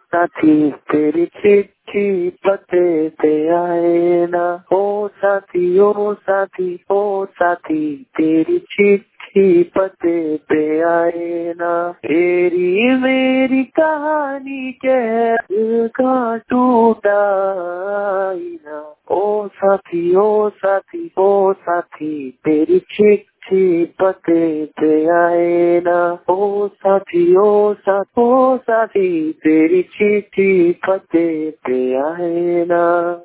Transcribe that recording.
साथी तेरी चिट्ठी पते पे आए ना। ओ साथी ओ साथी ओ साथी तेरी चिट्ठी पते पे आए ना। तेरी मेरी कहानी के दिल का टूटा आईना। ओ साथी ओ साथी ओ साथी तेरी चिट्ठी पते पे आए ना। ओ साथी तेरी चिट्ठी पते पे आए ना।